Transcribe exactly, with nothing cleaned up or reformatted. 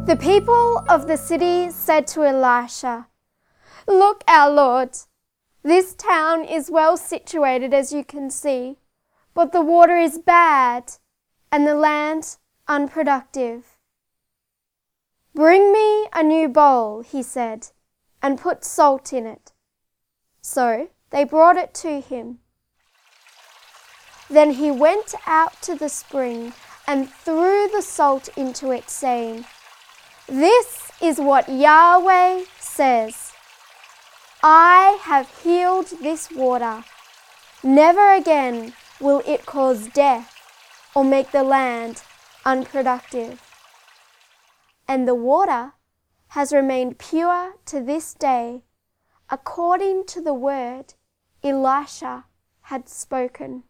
The people of the city said to Elisha, "Look, our Lord, this town is well situated, as you can see, but the water is bad and the land unproductive. Bring me a new bowl," he said, "and put salt in it." So they brought it to him. Then he went out to the spring and threw the salt into it, saying, "This is what Yahweh says. I have healed this water. Never again will it cause death or make the land unproductive." And the water has remained pure to this day, according to the word Elisha had spoken.